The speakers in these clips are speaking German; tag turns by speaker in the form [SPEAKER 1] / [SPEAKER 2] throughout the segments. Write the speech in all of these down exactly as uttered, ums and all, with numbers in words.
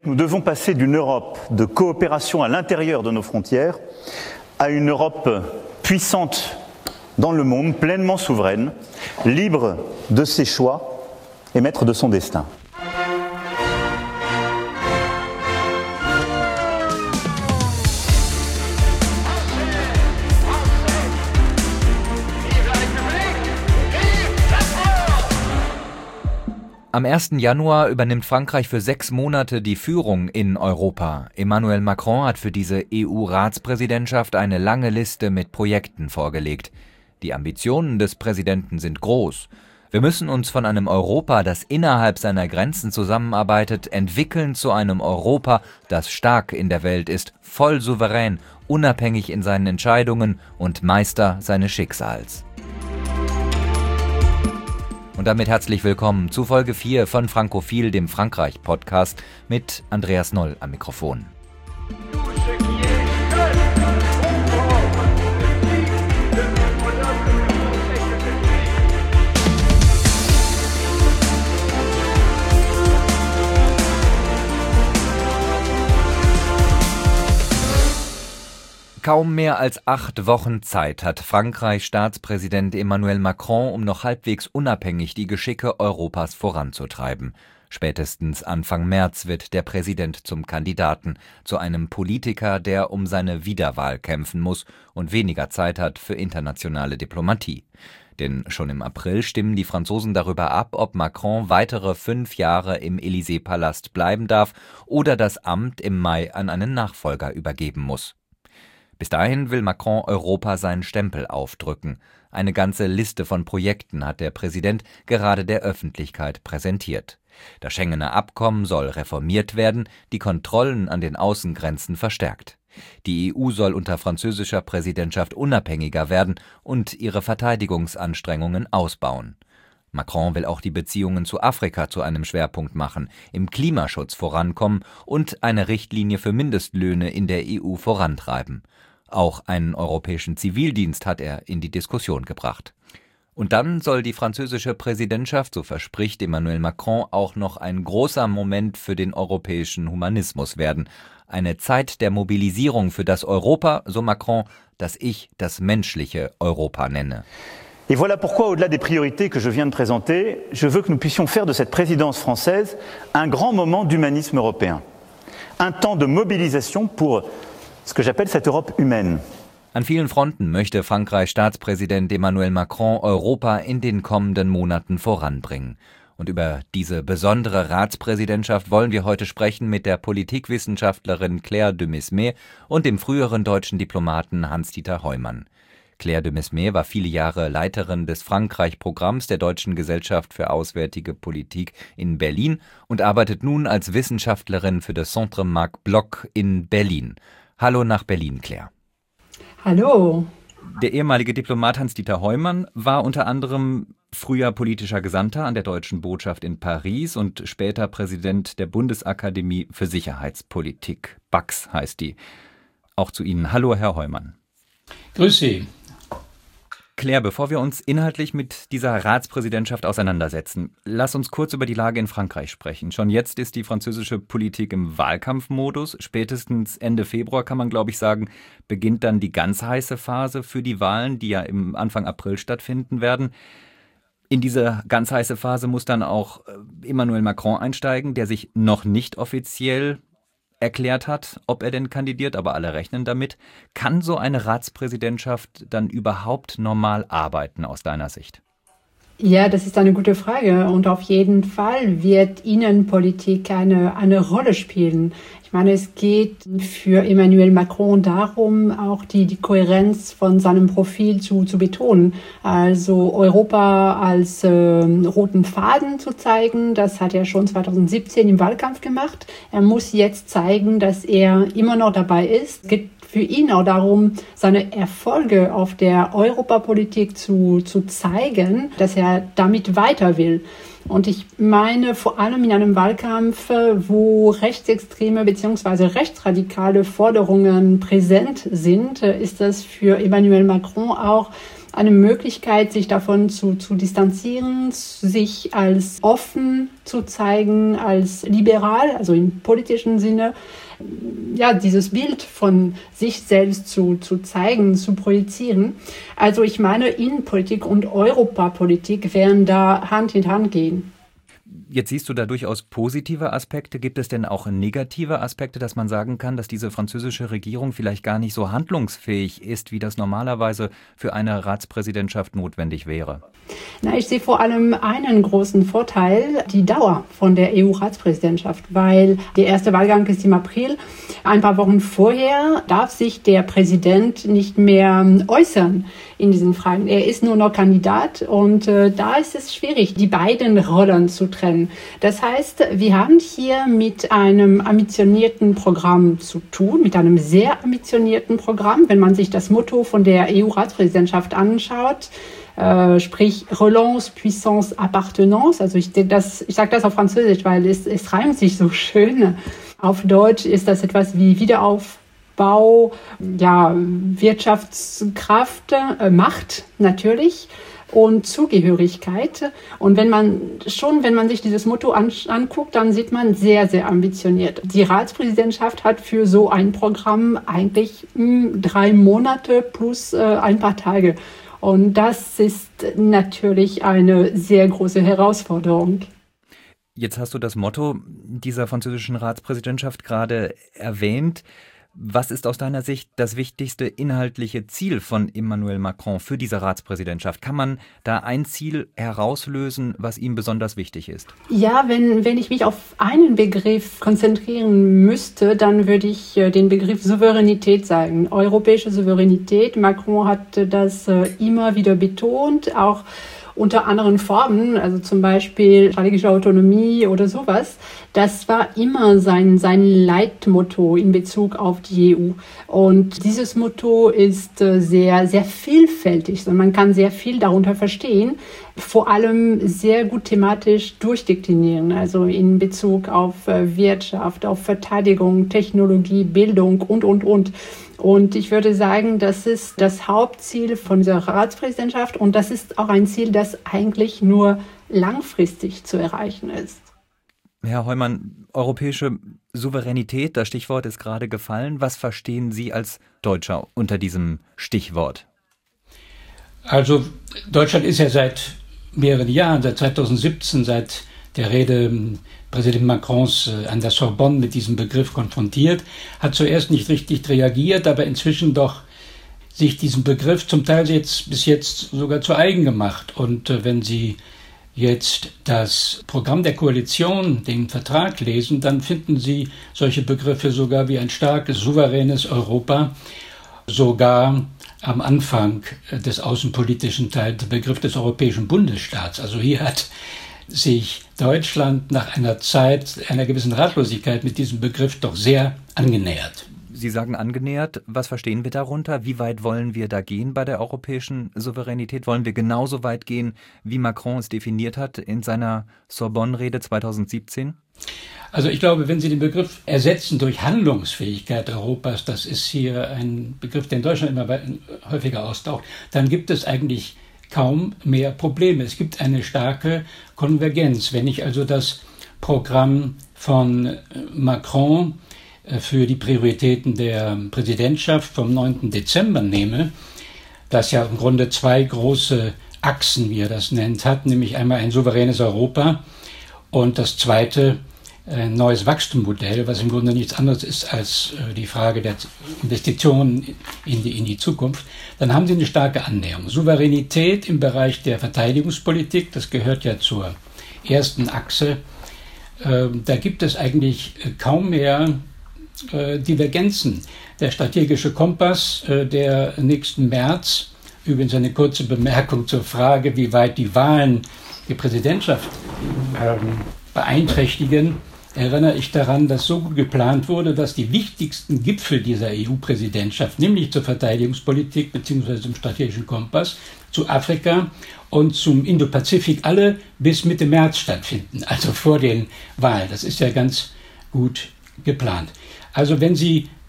[SPEAKER 1] nous devons passer d'une Europe de coopération à l'intérieur de nos frontières à une Europe puissante dans le monde, pleinement souveraine, libre de ses choix et maître de son destin.
[SPEAKER 2] Am ersten Januar übernimmt Frankreich für sechs Monate die Führung in Europa. Emmanuel Macron hat für diese E U-Ratspräsidentschaft eine lange Liste mit Projekten vorgelegt. Die Ambitionen des Präsidenten sind groß. Wir müssen uns von einem Europa, das innerhalb seiner Grenzen zusammenarbeitet, entwickeln zu einem Europa, das stark in der Welt ist, voll souverän, unabhängig in seinen Entscheidungen und Meister seines Schicksals. Und damit herzlich willkommen zu Folge vier von Frankophil, dem Frankreich-Podcast mit Andreas Noll am Mikrofon. Kaum mehr als acht Wochen Zeit hat Frankreichs Staatspräsident Emmanuel Macron, um noch halbwegs unabhängig die Geschicke Europas voranzutreiben. Spätestens Anfang März wird der Präsident zum Kandidaten, zu einem Politiker, der um seine Wiederwahl kämpfen muss und weniger Zeit hat für internationale Diplomatie. Denn schon im April stimmen die Franzosen darüber ab, ob Macron weitere fünf Jahre im Élysée-Palast bleiben darf oder das Amt im Mai an einen Nachfolger übergeben muss. Bis dahin will Macron Europa seinen Stempel aufdrücken. Eine ganze Liste von Projekten hat der Präsident gerade der Öffentlichkeit präsentiert. Das Schengener Abkommen soll reformiert werden, die Kontrollen an den Außengrenzen verstärkt. Die E U soll unter französischer Präsidentschaft unabhängiger werden und ihre Verteidigungsanstrengungen ausbauen. Macron will auch die Beziehungen zu Afrika zu einem Schwerpunkt machen, im Klimaschutz vorankommen und eine Richtlinie für Mindestlöhne in der E U vorantreiben. Auch einen europäischen Zivildienst hat er in die Diskussion gebracht. Und dann soll die französische Präsidentschaft, so verspricht Emmanuel Macron, auch noch ein großer Moment für den europäischen Humanismus werden. Eine Zeit der Mobilisierung für das Europa, so Macron, das ich das menschliche Europa nenne.
[SPEAKER 1] Et voilà pourquoi, au-delà des priorités que je viens de présenter, je veux que nous puissions faire de cette présidence française un grand moment d'humanisme européen. Un temps de mobilisation pour ce que j'appelle cette Europe humaine.
[SPEAKER 2] An vielen Fronten möchte Frankreichs Staatspräsident Emmanuel Macron Europa in den kommenden Monaten voranbringen. Und über diese besondere Ratspräsidentschaft wollen wir heute sprechen mit der Politikwissenschaftlerin Claire de Mesmes und dem früheren deutschen Diplomaten Hans-Dieter Heumann. Claire de Mesmes war viele Jahre Leiterin des Frankreich-Programms der Deutschen Gesellschaft für Auswärtige Politik in Berlin und arbeitet nun als Wissenschaftlerin für das Centre Marc Bloch in Berlin. Hallo nach Berlin, Claire.
[SPEAKER 3] Hallo.
[SPEAKER 2] Der ehemalige Diplomat Hans-Dieter Heumann war unter anderem früher politischer Gesandter an der Deutschen Botschaft in Paris und später Präsident der Bundesakademie für Sicherheitspolitik. B A X heißt die. Auch zu Ihnen. Hallo, Herr Heumann.
[SPEAKER 3] Grüß Sie.
[SPEAKER 2] Claire, bevor wir uns inhaltlich mit dieser Ratspräsidentschaft auseinandersetzen, lass uns kurz über die Lage in Frankreich sprechen. Schon jetzt ist die französische Politik im Wahlkampfmodus. Spätestens Ende Februar, kann man glaube ich sagen, beginnt dann die ganz heiße Phase für die Wahlen, die ja im Anfang April stattfinden werden. In diese ganz heiße Phase muss dann auch Emmanuel Macron einsteigen, der sich noch nicht offiziell erklärt hat, ob er denn kandidiert, aber alle rechnen damit. Kann so eine Ratspräsidentschaft dann überhaupt normal arbeiten aus deiner Sicht?
[SPEAKER 3] Ja, das ist eine gute Frage und auf jeden Fall wird Innenpolitik eine, eine Rolle spielen. Ich meine, es geht für Emmanuel Macron darum, auch die, die Kohärenz von seinem Profil zu, zu betonen. Also Europa als äh, roten Faden zu zeigen, das hat er schon zwanzig siebzehn im Wahlkampf gemacht. Er muss jetzt zeigen, dass er immer noch dabei ist. Es geht für ihn auch darum, seine Erfolge auf der Europapolitik zu, zu zeigen, dass er damit weiter will. Und ich meine, vor allem in einem Wahlkampf, wo rechtsextreme bzw. rechtsradikale Forderungen präsent sind, ist das für Emmanuel Macron auch eine Möglichkeit, sich davon zu, zu distanzieren, sich als offen zu zeigen, als liberal, also im politischen Sinne, ja, dieses Bild von sich selbst zu, zu zeigen, zu projizieren. Also ich meine, Innenpolitik und Europapolitik werden da Hand in Hand gehen.
[SPEAKER 2] Jetzt siehst du da durchaus positive Aspekte. Gibt es denn auch negative Aspekte, dass man sagen kann, dass diese französische Regierung vielleicht gar nicht so handlungsfähig ist, wie das normalerweise für eine Ratspräsidentschaft notwendig wäre?
[SPEAKER 3] Na, ich sehe vor allem einen großen Vorteil, die Dauer von der E U-Ratspräsidentschaft, weil der erste Wahlgang ist im April. Ein paar Wochen vorher darf sich der Präsident nicht mehr äußern in diesen Fragen. Er ist nur noch Kandidat und äh, da ist es schwierig, die beiden Rollen zu trennen. Das heißt, wir haben hier mit einem ambitionierten Programm zu tun, mit einem sehr ambitionierten Programm. Wenn man sich das Motto von der E U-Ratspräsidentschaft anschaut, Äh, sprich Relance, Puissance, Appartenance. Also ich, das, ich sage das auf Französisch, weil es, es reimt sich so schön. Auf Deutsch ist das etwas wie Wiederaufbau, ja, Wirtschaftskraft, äh, Macht natürlich und Zugehörigkeit. Und wenn man schon, wenn man sich dieses Motto an, anguckt, dann sieht man sehr, sehr ambitioniert. Die Ratspräsidentschaft hat für so ein Programm eigentlich mh, drei Monate plus äh, ein paar Tage. Und das ist natürlich eine sehr große Herausforderung.
[SPEAKER 2] Jetzt hast du das Motto dieser französischen Ratspräsidentschaft gerade erwähnt. Was ist aus deiner Sicht das wichtigste inhaltliche Ziel von Emmanuel Macron für diese Ratspräsidentschaft? Kann man da ein Ziel herauslösen, was ihm besonders wichtig ist?
[SPEAKER 3] Ja, wenn, wenn ich mich auf einen Begriff konzentrieren müsste, dann würde ich den Begriff Souveränität sagen. Europäische Souveränität. Macron hat das immer wieder betont, auch unter anderen Formen, also zum Beispiel strategische Autonomie oder sowas. Das war immer sein, sein Leitmotto in Bezug auf die E U. Und dieses Motto ist sehr, sehr vielfältig. Und man kann sehr viel darunter verstehen, vor allem sehr gut thematisch durchdeklinieren, also in Bezug auf Wirtschaft, auf Verteidigung, Technologie, Bildung und, und, und. Und ich würde sagen, das ist das Hauptziel von dieser Ratspräsidentschaft und das ist auch ein Ziel, das eigentlich nur langfristig zu erreichen ist.
[SPEAKER 2] Herr Heumann, europäische Souveränität, das Stichwort ist gerade gefallen. Was verstehen Sie als Deutscher unter diesem Stichwort?
[SPEAKER 4] Also Deutschland ist ja seit mehreren Jahren, seit zweitausendsiebzehn, seit der Rede Präsident Macrons an der Sorbonne mit diesem Begriff konfrontiert, hat zuerst nicht richtig reagiert, aber inzwischen doch sich diesen Begriff zum Teil jetzt bis jetzt sogar zu eigen gemacht. Und äh, wenn Sie jetzt das Programm der Koalition, den Vertrag lesen, dann finden Sie solche Begriffe sogar wie ein starkes, souveränes Europa, sogar am Anfang des außenpolitischen Teils der Begriff des europäischen Bundesstaats. Also hier hat sich Deutschland nach einer Zeit einer gewissen Ratlosigkeit mit diesem Begriff doch sehr angenähert.
[SPEAKER 2] Sie sagen angenähert. Was verstehen wir darunter? Wie weit wollen wir da gehen bei der europäischen Souveränität? Wollen wir genauso weit gehen, wie Macron es definiert hat in seiner Sorbonne-Rede zweitausendsiebzehn?
[SPEAKER 4] Also ich glaube, wenn Sie den Begriff ersetzen durch Handlungsfähigkeit Europas, das ist hier ein Begriff, der in Deutschland immer häufiger austaucht, dann gibt es eigentlich kaum mehr Probleme. Es gibt eine starke Konvergenz. Wenn ich also das Programm von Macron für die Prioritäten der Präsidentschaft vom neunten Dezember nehme, das ja im Grunde zwei große Achsen, wie er das nennt, hat, nämlich einmal ein souveränes Europa und das zweite ein neues Wachstumsmodell, was im Grunde nichts anderes ist als die Frage der Investitionen in die, in die Zukunft, dann haben Sie eine starke Annäherung. Souveränität im Bereich der Verteidigungspolitik, das gehört ja zur ersten Achse, äh, da gibt es eigentlich kaum mehr äh, Divergenzen. Der strategische Kompass, äh, der nächsten März, übrigens eine kurze Bemerkung zur Frage, wie weit die Wahlen die Präsidentschaft äh, beeinträchtigen, erinnere ich daran, dass so gut geplant wurde, dass die wichtigsten Gipfel dieser E U-Präsidentschaft, nämlich zur Verteidigungspolitik bzw. zum strategischen Kompass, zu Afrika und zum Indopazifik alle bis Mitte März stattfinden, also vor den Wahlen. Das ist ja ganz gut geplant. Also wenn Sie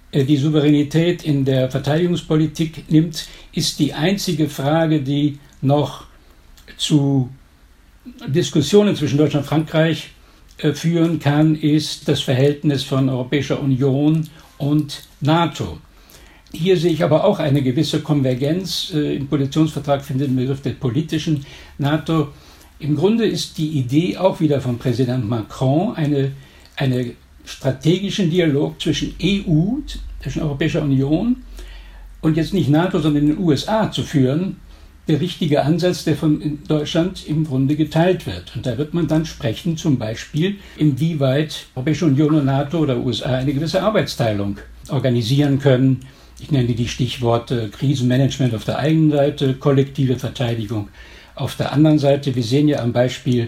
[SPEAKER 4] die Souveränität in der Verteidigungspolitik nimmt, ist die einzige Frage, die noch zu Diskussionen zwischen Deutschland und Frankreich führen kann, ist das Verhältnis von Europäischer Union und NATO. Hier sehe ich aber auch eine gewisse Konvergenz. Im Koalitionsvertrag findet den Begriff der politischen NATO. Im Grunde ist die Idee auch wieder von Präsident Macron, eine, eine strategischen Dialog zwischen E U, zwischen Europäischer Union und jetzt nicht NATO, sondern den U S A zu führen, der richtige Ansatz, der von Deutschland im Grunde geteilt wird. Und da wird man dann sprechen, zum Beispiel, inwieweit Europäische Union und NATO oder U S A eine gewisse Arbeitsteilung organisieren können. Ich nenne die Stichworte Krisenmanagement auf der einen Seite, kollektive Verteidigung auf der anderen Seite. Wir sehen ja am Beispiel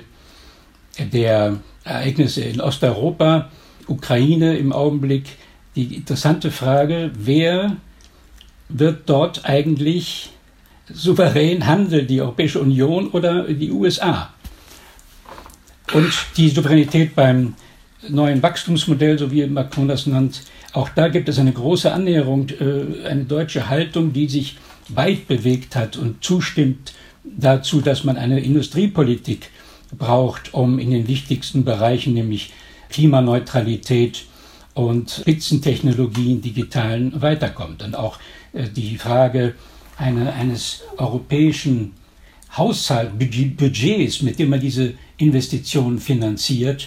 [SPEAKER 4] der Ereignisse in Osteuropa, Ukraine im Augenblick, die interessante Frage, wer wird dort eigentlich souverän handeln, die Europäische Union oder die U S A? Und die Souveränität beim neuen Wachstumsmodell, so wie Macron das nennt, auch da gibt es eine große Annäherung, eine deutsche Haltung, die sich weit bewegt hat und zustimmt dazu, dass man eine Industriepolitik braucht, um in den wichtigsten Bereichen, nämlich Klimaneutralität und Spitzentechnologien, digitalen, weiterkommt. Und auch die Frage eine, eines europäischen Haushaltsbudgets, mit dem man diese Investitionen finanziert.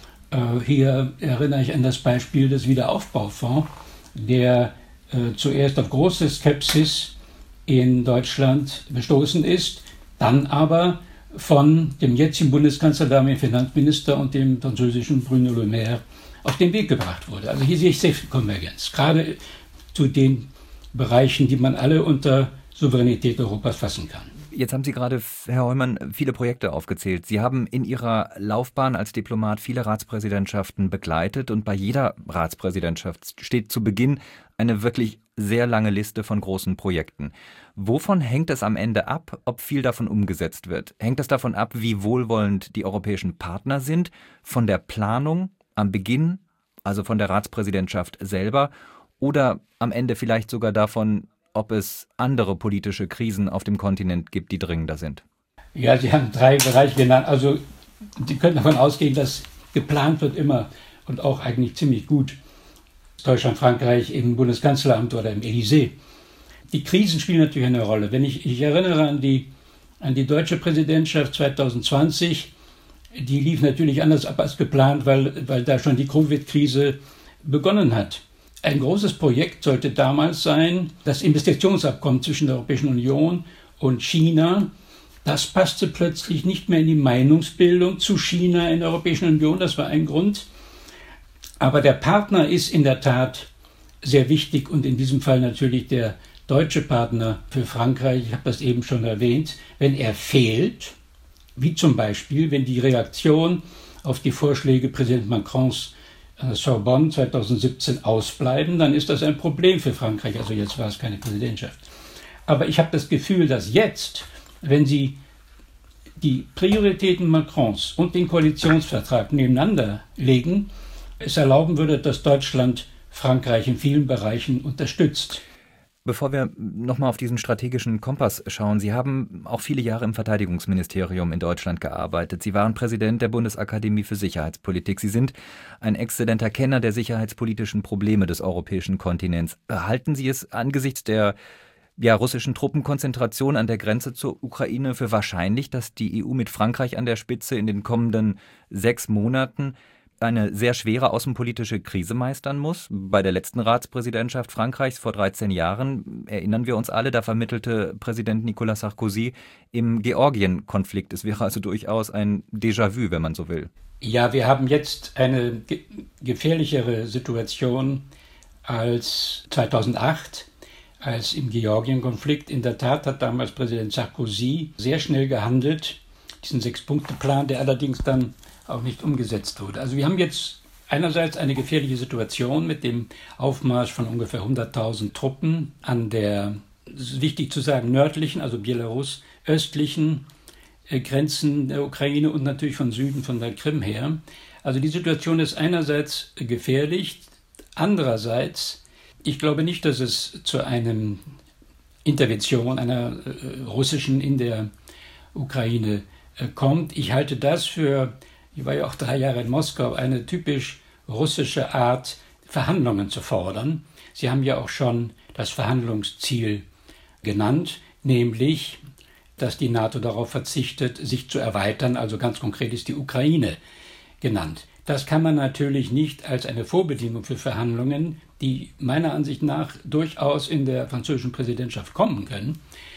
[SPEAKER 4] Hier erinnere ich an das Beispiel des Wiederaufbaufonds, der äh, zuerst auf große Skepsis in Deutschland gestoßen ist, dann aber von dem jetzigen Bundeskanzler, damaligen Finanzminister und dem französischen Bruno Le Maire auf den Weg gebracht wurde. Also hier sehe ich sehr viel Konvergenz, gerade zu den Bereichen, die man alle unter Souveränität Europas fassen kann.
[SPEAKER 2] Jetzt haben Sie gerade, Herr Heumann, viele Projekte aufgezählt. Sie haben in Ihrer Laufbahn als Diplomat viele Ratspräsidentschaften begleitet und bei jeder Ratspräsidentschaft steht zu Beginn eine wirklich sehr lange Liste von großen Projekten. Wovon hängt es am Ende ab, ob viel davon umgesetzt wird? Hängt es davon ab, wie wohlwollend die europäischen Partner sind, von der Planung am Beginn, also von der Ratspräsidentschaft selber, oder am Ende vielleicht sogar davon, ob es andere politische Krisen auf dem Kontinent gibt, die dringender sind?
[SPEAKER 4] Ja, Sie haben drei Bereiche genannt. Also Sie können davon ausgehen, dass geplant wird immer und auch eigentlich ziemlich gut. Deutschland, Frankreich im Bundeskanzleramt oder im Élysée. Die Krisen spielen natürlich eine Rolle. Wenn ich, ich erinnere an die, an die deutsche Präsidentschaft zwanzig zwanzig, die lief natürlich anders ab als geplant, weil, weil da schon die Covid-Krise begonnen hat. Ein großes Projekt sollte damals sein, das Investitionsabkommen zwischen der Europäischen Union und China. Das passte plötzlich nicht mehr in die Meinungsbildung zu China in der Europäischen Union. Das war ein Grund. Aber der Partner ist in der Tat sehr wichtig und in diesem Fall natürlich der deutsche Partner für Frankreich. Ich habe das eben schon erwähnt. Wenn er fehlt, wie zum Beispiel, wenn die Reaktion auf die Vorschläge Präsident Macrons Sorbonne zwanzig siebzehn ausbleiben, dann ist das ein Problem für Frankreich. Also jetzt war es keine Präsidentschaft. Aber ich habe das Gefühl, dass jetzt, wenn Sie die Prioritäten Macrons und den Koalitionsvertrag nebeneinander legen, es erlauben würde, dass Deutschland Frankreich in vielen Bereichen unterstützt.
[SPEAKER 2] Bevor wir nochmal auf diesen strategischen Kompass schauen, Sie haben auch viele Jahre im Verteidigungsministerium in Deutschland gearbeitet. Sie waren Präsident der Bundesakademie für Sicherheitspolitik. Sie sind ein exzellenter Kenner der sicherheitspolitischen Probleme des europäischen Kontinents. Halten Sie es angesichts der ja, russischen Truppenkonzentration an der Grenze zur Ukraine für wahrscheinlich, dass die E U mit Frankreich an der Spitze in den kommenden sechs Monaten eine sehr schwere außenpolitische Krise meistern muss? Bei der letzten Ratspräsidentschaft Frankreichs vor dreizehn Jahren, erinnern wir uns alle, da vermittelte Präsident Nicolas Sarkozy im Georgien-Konflikt. Es wäre also durchaus ein Déjà-vu, wenn man so will.
[SPEAKER 4] Ja, wir haben jetzt eine ge- gefährlichere Situation als zweitausendacht, als im Georgien-Konflikt. In der Tat hat damals Präsident Sarkozy sehr schnell gehandelt, diesen Sechs-Punkte-Plan, der allerdings dann auch nicht umgesetzt wurde. Also wir haben jetzt einerseits eine gefährliche Situation mit dem Aufmarsch von ungefähr hunderttausend Truppen an der, das ist wichtig zu sagen, nördlichen, also Belarus, östlichen äh, Grenzen der Ukraine und natürlich von Süden, von der Krim her. Also die Situation ist einerseits gefährlich, andererseits Ich glaube nicht, dass es zu einer Intervention einer äh, russischen in der Ukraine äh, kommt. Ich halte das für, ich war ja auch drei Jahre in Moskau, eine typisch russische Art, Verhandlungen zu fordern. Sie haben ja auch schon das Verhandlungsziel genannt, nämlich, dass die NATO darauf verzichtet, sich zu erweitern, also ganz konkret ist die Ukraine genannt. Das kann man natürlich nicht als eine Vorbedingung für Verhandlungen, die meiner Ansicht nach durchaus in der französischen Präsidentschaft kommen können,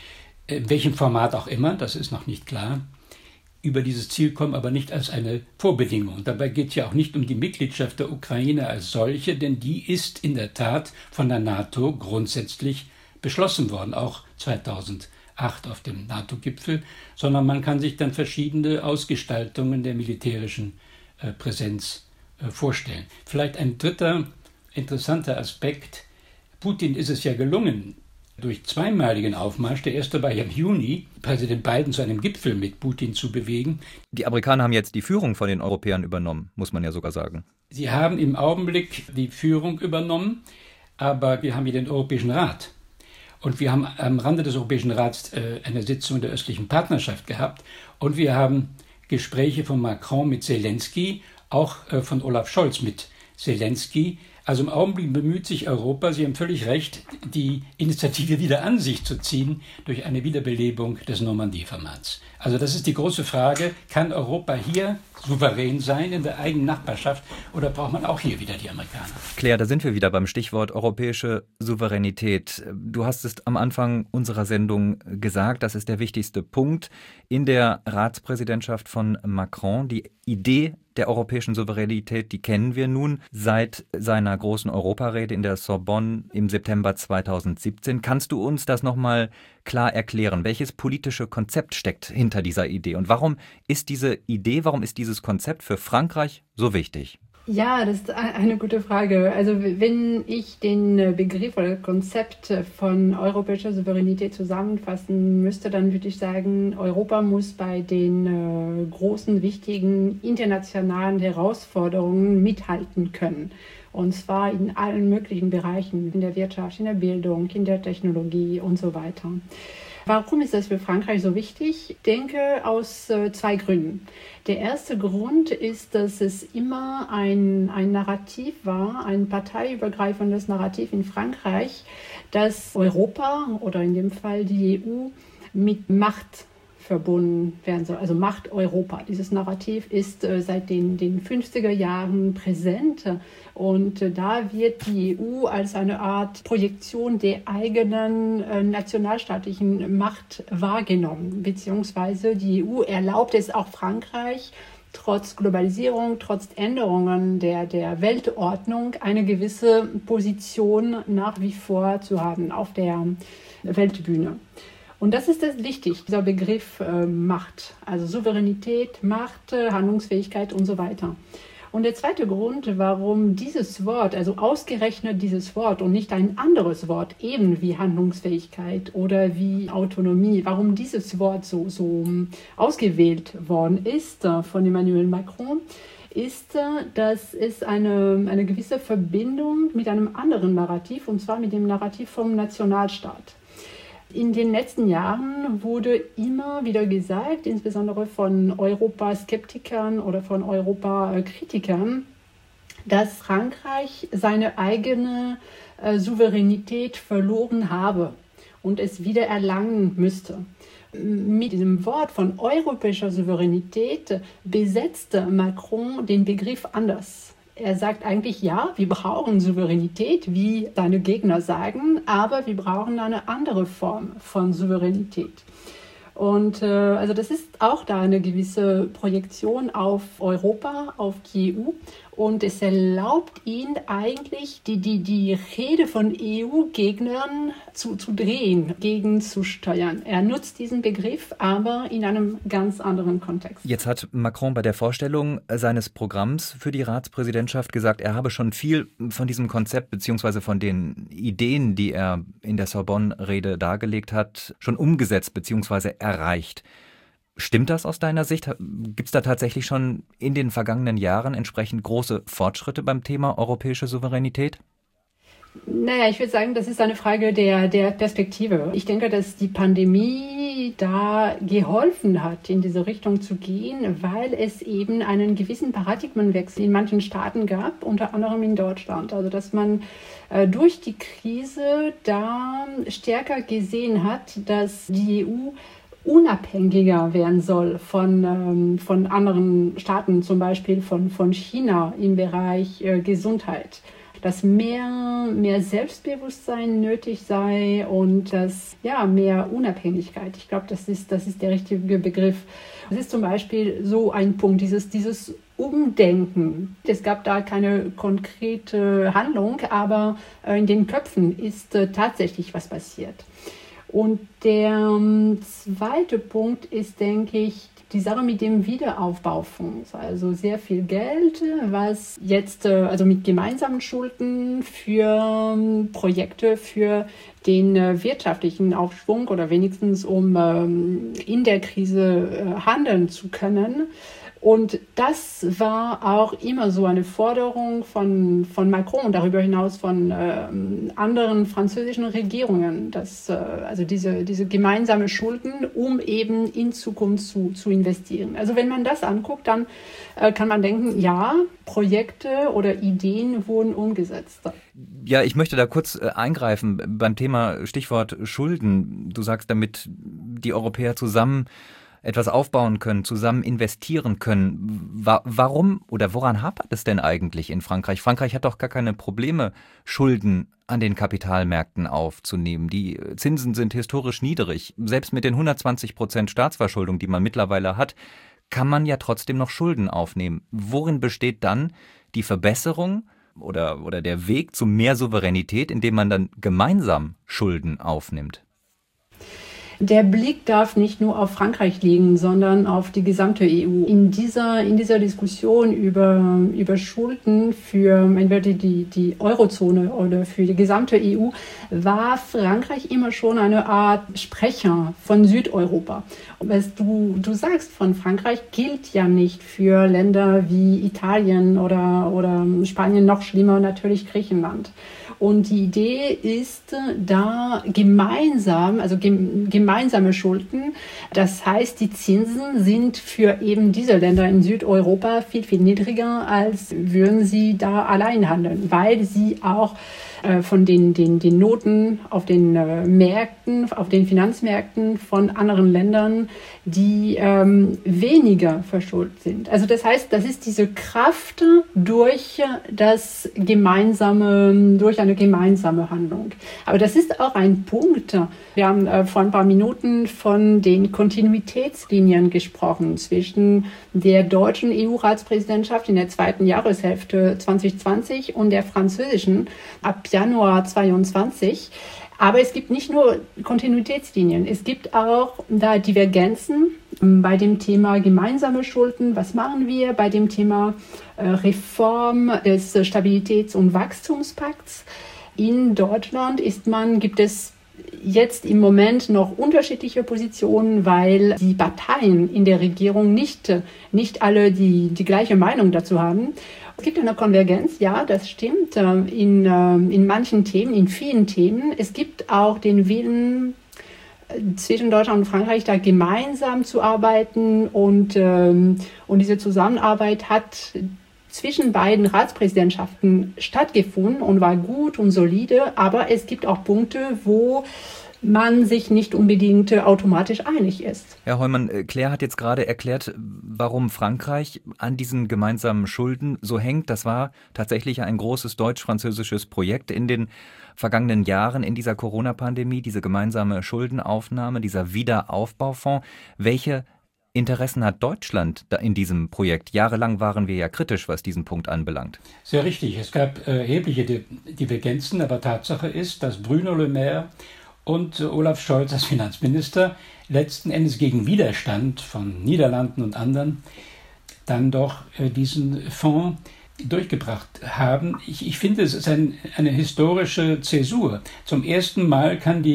[SPEAKER 4] in welchem Format auch immer, das ist noch nicht klar, über dieses Ziel kommen, aber nicht als eine Vorbedingung. Dabei geht es ja auch nicht um die Mitgliedschaft der Ukraine als solche, denn die ist in der Tat von der NATO grundsätzlich beschlossen worden, auch zweitausendacht auf dem NATO-Gipfel, sondern man kann sich dann verschiedene Ausgestaltungen der militärischen äh, Präsenz äh, vorstellen. Vielleicht ein dritter interessanter Aspekt. Putin ist es ja gelungen, durch zweimaligen Aufmarsch, der erste war im Juni, Präsident Biden zu einem Gipfel mit Putin zu bewegen.
[SPEAKER 2] Die Amerikaner haben jetzt die Führung von den Europäern übernommen, muss man ja sogar sagen.
[SPEAKER 4] Sie haben im Augenblick die Führung übernommen, aber wir haben hier den Europäischen Rat. Und wir haben am Rande des Europäischen Rats äh, eine Sitzung der östlichen Partnerschaft gehabt. Und wir haben Gespräche von Macron mit Zelensky, auch äh, von Olaf Scholz mit Zelensky. Also im Augenblick bemüht sich Europa, Sie haben völlig recht, die Initiative wieder an sich zu ziehen durch eine Wiederbelebung des Normandie-Formats. Also das ist die große Frage, kann Europa hier souverän sein in der eigenen Nachbarschaft oder braucht man auch hier wieder die Amerikaner?
[SPEAKER 2] Claire, da sind wir wieder beim Stichwort europäische Souveränität. Du hast es am Anfang unserer Sendung gesagt, das ist der wichtigste Punkt in der Ratspräsidentschaft von Macron. Die Idee der europäischen Souveränität, die kennen wir nun seit seiner großen Europarede in der Sorbonne im September zweitausendsiebzehn. Kannst du uns das nochmal klar erklären? Welches politische Konzept steckt hinter dieser Idee? Und warum ist diese Idee, warum ist dieses Konzept für Frankreich so wichtig?
[SPEAKER 3] Ja, das ist eine gute Frage. Also wenn ich den Begriff oder Konzept von europäischer Souveränität zusammenfassen müsste, dann würde ich sagen, Europa muss bei den äh, großen, wichtigen internationalen Herausforderungen mithalten können. Und zwar in allen möglichen Bereichen, in der Wirtschaft, in der Bildung, in der Technologie und so weiter. Warum ist das für Frankreich so wichtig? Ich denke aus äh, zwei Gründen. Der erste Grund ist, dass es immer ein, ein Narrativ war, ein parteiübergreifendes Narrativ in Frankreich, dass Europa oder in dem Fall die E U mit Macht verbunden werden soll, also Macht Europa. Dieses Narrativ ist äh, seit den, den fünfziger Jahren präsent und äh, da wird die E U als eine Art Projektion der eigenen äh, nationalstaatlichen Macht wahrgenommen, beziehungsweise die E U erlaubt es auch Frankreich, trotz Globalisierung, trotz Änderungen der, der Weltordnung eine gewisse Position nach wie vor zu haben auf der Weltbühne. Und das ist das wichtig, dieser Begriff äh, Macht, also Souveränität, Macht, äh, Handlungsfähigkeit und so weiter. Und der zweite Grund, warum dieses Wort, also ausgerechnet dieses Wort und nicht ein anderes Wort, eben wie Handlungsfähigkeit oder wie Autonomie, warum dieses Wort so, so ausgewählt worden ist äh, von Emmanuel Macron, ist, äh, dass es eine, eine gewisse Verbindung mit einem anderen Narrativ, und zwar mit dem Narrativ vom Nationalstaat. In den letzten Jahren wurde immer wieder gesagt, insbesondere von Europaskeptikern oder von Europakritikern, dass Frankreich seine eigene äh, Souveränität verloren habe und es wieder erlangen müsste. Mit diesem Wort von europäischer Souveränität besetzte Macron den Begriff anders. Er sagt eigentlich, ja, wir brauchen Souveränität, wie seine Gegner sagen, aber wir brauchen eine andere Form von Souveränität. Und äh, also das ist auch da eine gewisse Projektion auf Europa, auf die E U. Und es erlaubt ihnen eigentlich, die, die, die Rede von E U-Gegnern zu, zu drehen, gegenzusteuern. Er nutzt diesen Begriff, aber in einem ganz anderen Kontext.
[SPEAKER 2] Jetzt hat Macron bei der Vorstellung seines Programms für die Ratspräsidentschaft gesagt, er habe schon viel von diesem Konzept bzw. von den Ideen, die er in der Sorbonne-Rede dargelegt hat, schon umgesetzt bzw. erreicht. Stimmt das aus deiner Sicht? Gibt es da tatsächlich schon in den vergangenen Jahren entsprechend große Fortschritte beim Thema europäische Souveränität?
[SPEAKER 3] Naja, ich würde sagen, das ist eine Frage der, der Perspektive. Ich denke, dass die Pandemie da geholfen hat, in diese Richtung zu gehen, weil es eben einen gewissen Paradigmenwechsel in manchen Staaten gab, unter anderem in Deutschland. Also, dass man äh, durch die Krise da stärker gesehen hat, dass die E U unabhängiger werden soll von, ähm, von anderen Staaten, zum Beispiel von, von China im Bereich äh, Gesundheit. Dass mehr, mehr Selbstbewusstsein nötig sei und dass, ja, mehr Unabhängigkeit. Ich glaube, das ist, das ist der richtige Begriff. Das ist zum Beispiel so ein Punkt, dieses, dieses Umdenken. Es gab da keine konkrete Handlung, aber in den Köpfen ist tatsächlich was passiert. Und der zweite Punkt ist, denke ich, die Sache mit dem Wiederaufbaufonds, also sehr viel Geld, was jetzt also mit gemeinsamen Schulden für Projekte, für den wirtschaftlichen Aufschwung oder wenigstens um in der Krise handeln zu können. Und das war auch immer so eine Forderung von, von Macron und darüber hinaus von äh, anderen französischen Regierungen, dass, äh, also diese, diese gemeinsame Schulden, um eben in Zukunft zu, zu investieren. Also wenn man das anguckt, dann äh, kann man denken, ja, Projekte oder Ideen wurden umgesetzt.
[SPEAKER 2] Ja, ich möchte da kurz äh, eingreifen beim Thema Stichwort Schulden. Du sagst damit, die Europäer zusammen etwas aufbauen können, zusammen investieren können. Wa- warum oder woran hapert es denn eigentlich in Frankreich? Frankreich hat doch gar keine Probleme, Schulden an den Kapitalmärkten aufzunehmen. Die Zinsen sind historisch niedrig. Selbst mit den hundertzwanzig Prozent Staatsverschuldung, die man mittlerweile hat, kann man ja trotzdem noch Schulden aufnehmen. Worin besteht dann die Verbesserung oder, oder der Weg zu mehr Souveränität, indem man dann gemeinsam Schulden aufnimmt?
[SPEAKER 3] Der Blick darf nicht nur auf Frankreich liegen, sondern auf die gesamte E U. In dieser, in dieser Diskussion über, über Schulden für entweder die, die Eurozone oder für die gesamte E U war Frankreich immer schon eine Art Sprecher von Südeuropa. Was du, du sagst von Frankreich, gilt ja nicht für Länder wie Italien oder, oder Spanien, noch schlimmer natürlich Griechenland. Und die Idee ist, da gemeinsam, also gem- gemeinsame Schulden, das heißt, die Zinsen sind für eben diese Länder in Südeuropa viel, viel niedriger, als würden sie da allein handeln, weil sie auch äh, von den, den, den Noten auf den äh, Märkten, auf den Finanzmärkten von anderen Ländern, die ähm, weniger verschuldet sind. Also das heißt, das ist diese Kraft durch das gemeinsame, durch eine gemeinsame Handlung. Aber das ist auch ein Punkt. Wir haben äh, vor ein paar Minuten von den Kontinuitätslinien gesprochen zwischen der deutschen E U-Ratspräsidentschaft in der zweiten Jahreshälfte zwanzig zwanzig und der französischen ab Januar zweiundzwanzig. Aber es gibt nicht nur Kontinuitätslinien, es gibt auch da Divergenzen bei dem Thema gemeinsame Schulden. Was machen wir bei dem Thema äh, Reform des Stabilitäts- und Wachstumspakts? In Deutschland ist man, gibt es jetzt im Moment noch unterschiedliche Positionen, weil die Parteien in der Regierung nicht, nicht alle die, die gleiche Meinung dazu haben. Es gibt eine Konvergenz, ja, das stimmt, in, in manchen Themen, in vielen Themen. Es gibt auch den Willen zwischen Deutschland und Frankreich, da gemeinsam zu arbeiten und, und diese Zusammenarbeit hat zwischen beiden Ratspräsidentschaften stattgefunden und war gut und solide, aber es gibt auch Punkte, wo man sich nicht unbedingt automatisch einig ist.
[SPEAKER 2] Herr Heumann, Claire hat jetzt gerade erklärt, warum Frankreich an diesen gemeinsamen Schulden so hängt. Das war tatsächlich ein großes deutsch-französisches Projekt in den vergangenen Jahren in dieser Corona-Pandemie, diese gemeinsame Schuldenaufnahme, dieser Wiederaufbaufonds. Welche Interessen hat Deutschland da in diesem Projekt? Jahrelang waren wir ja kritisch, was diesen Punkt anbelangt.
[SPEAKER 4] Sehr richtig. Es gab erhebliche Divergenzen, aber Tatsache ist, dass Bruno Le Maire und Olaf Scholz als Finanzminister letzten Endes gegen Widerstand von Niederlanden und anderen dann doch diesen Fonds durchgebracht haben. Ich, ich finde, es ist ein, eine historische Zäsur. Zum ersten Mal kann die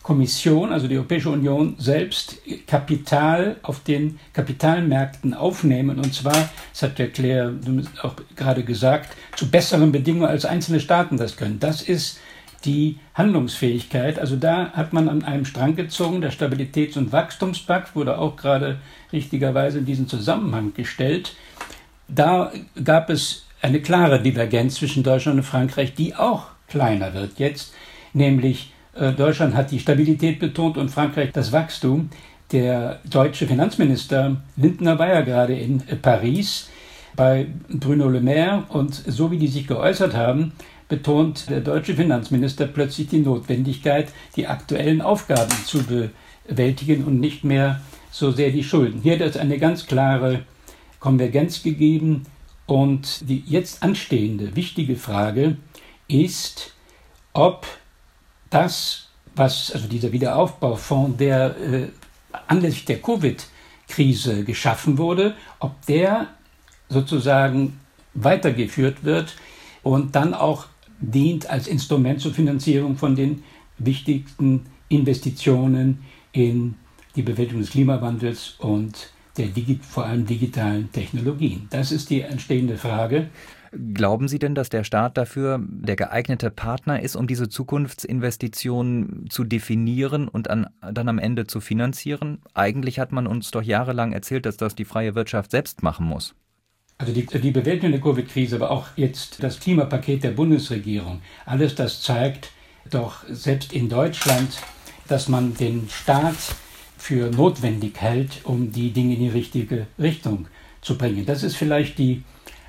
[SPEAKER 4] Kommission, also die Europäische Union selbst, Kapital auf den Kapitalmärkten aufnehmen. Und zwar, das hat der Claire auch gerade gesagt, zu besseren Bedingungen als einzelne Staaten das können. Das ist die Handlungsfähigkeit. Also da hat man an einem Strang gezogen. Der Stabilitäts- und Wachstumspakt wurde auch gerade richtigerweise in diesen Zusammenhang gestellt. Da gab es eine klare Divergenz zwischen Deutschland und Frankreich, die auch kleiner wird jetzt, nämlich äh, Deutschland hat die Stabilität betont und Frankreich das Wachstum. Der deutsche Finanzminister Lindner war ja gerade in äh, Paris bei Bruno Le Maire und so wie die sich geäußert haben, betont der deutsche Finanzminister plötzlich die Notwendigkeit, die aktuellen Aufgaben zu bewältigen und nicht mehr so sehr die Schulden. Hier hat es eine ganz klare Konvergenz gegeben und die jetzt anstehende wichtige Frage ist, ob das, was, also dieser Wiederaufbaufonds, der äh, anlässlich der Covid-Krise geschaffen wurde, ob der sozusagen weitergeführt wird und dann auch dient als Instrument zur Finanzierung von den wichtigsten Investitionen in die Bewältigung des Klimawandels und der Digi- vor allem digitalen Technologien. Das ist die entstehende Frage.
[SPEAKER 2] Glauben Sie denn, dass der Staat dafür der geeignete Partner ist, um diese Zukunftsinvestitionen zu definieren und an, dann am Ende zu finanzieren? Eigentlich hat man uns doch jahrelang erzählt, dass das die freie Wirtschaft selbst machen muss.
[SPEAKER 4] Also die, die Bewältigung der Covid-Krise, aber auch jetzt das Klimapaket der Bundesregierung, alles das zeigt doch selbst in Deutschland, dass man den Staat für notwendig hält, um die Dinge in die richtige Richtung zu bringen. Das ist vielleicht die,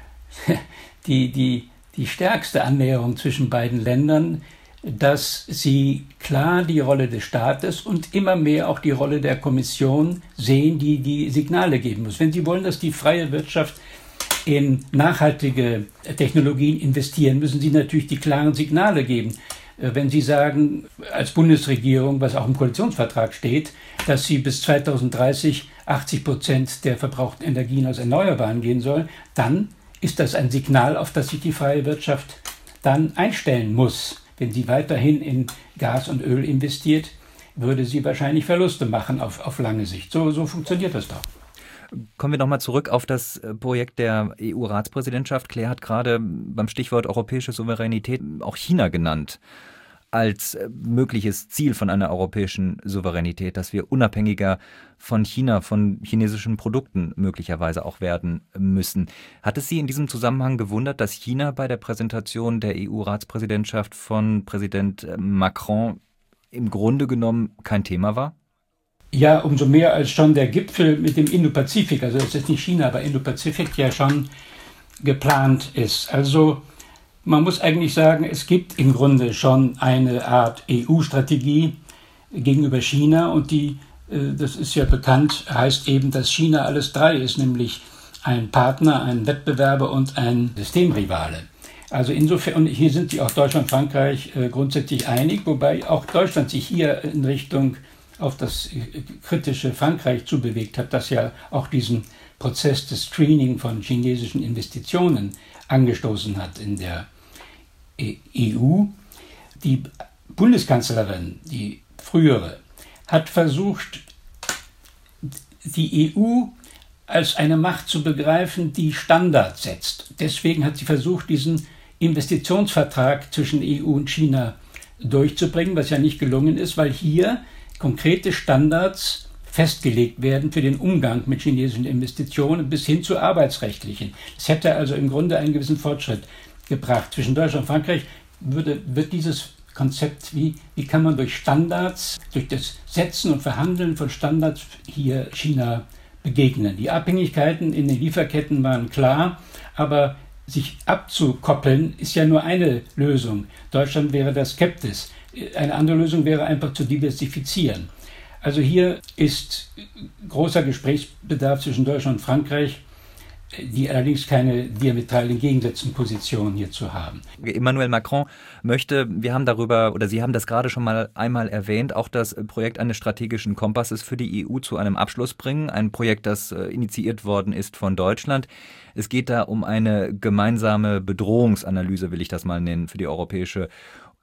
[SPEAKER 4] die, die, die stärkste Annäherung zwischen beiden Ländern, dass sie klar die Rolle des Staates und immer mehr auch die Rolle der Kommission sehen, die die Signale geben muss. Wenn sie wollen, dass die freie Wirtschaft in nachhaltige Technologien investieren, müssen sie natürlich die klaren Signale geben. Wenn Sie sagen, als Bundesregierung, was auch im Koalitionsvertrag steht, dass Sie bis zweitausenddreißig achtzig Prozent der verbrauchten Energien aus Erneuerbaren gehen sollen, dann ist das ein Signal, auf das sich die freie Wirtschaft dann einstellen muss. Wenn sie weiterhin in Gas und Öl investiert, würde sie wahrscheinlich Verluste machen auf, auf lange Sicht. So, so funktioniert das doch.
[SPEAKER 2] Kommen wir nochmal zurück auf das Projekt der E U-Ratspräsidentschaft. Claire hat gerade beim Stichwort europäische Souveränität auch China genannt als mögliches Ziel von einer europäischen Souveränität, dass wir unabhängiger von China, von chinesischen Produkten möglicherweise auch werden müssen. Hat es Sie in diesem Zusammenhang gewundert, dass China bei der Präsentation der E U-Ratspräsidentschaft von Präsident Macron im Grunde genommen kein Thema war?
[SPEAKER 4] Ja, umso mehr als schon der Gipfel mit dem Indo-Pazifik, also das ist nicht China, aber Indo-Pazifik ja schon geplant ist. Also man muss eigentlich sagen, es gibt im Grunde schon eine Art E U-Strategie gegenüber China und die, das ist ja bekannt, heißt eben, dass China alles drei ist, nämlich ein Partner, ein Wettbewerber und ein Systemrivale. Also insofern, und hier sind sich auch Deutschland und Frankreich grundsätzlich einig, wobei auch Deutschland sich hier in Richtung auf das kritische Frankreich zubewegt hat, das ja auch diesen Prozess des Screening von chinesischen Investitionen angestoßen hat in der E U. Die Bundeskanzlerin, die frühere, hat versucht, die E U als eine Macht zu begreifen, die Standards setzt. Deswegen hat sie versucht, diesen Investitionsvertrag zwischen E U und China durchzubringen, was ja nicht gelungen ist, weil hier konkrete Standards festgelegt werden für den Umgang mit chinesischen Investitionen bis hin zu arbeitsrechtlichen. Das hätte also im Grunde einen gewissen Fortschritt gebracht. Zwischen Deutschland und Frankreich würde, wird dieses Konzept, wie, wie kann man durch Standards, durch das Setzen und Verhandeln von Standards hier China begegnen. Die Abhängigkeiten in den Lieferketten waren klar, aber sich abzukoppeln ist ja nur eine Lösung. Deutschland wäre da skeptisch. Eine andere Lösung wäre einfach zu diversifizieren. Also hier ist großer Gesprächsbedarf zwischen Deutschland und Frankreich, die allerdings keine diametral entgegengesetzten Positionen hierzu haben.
[SPEAKER 2] Emmanuel Macron möchte, wir haben darüber, oder Sie haben das gerade schon mal einmal erwähnt, auch das Projekt eines strategischen Kompasses für die E U zu einem Abschluss bringen. Ein Projekt, das initiiert worden ist von Deutschland. Es geht da um eine gemeinsame Bedrohungsanalyse, will ich das mal nennen, für die Europäische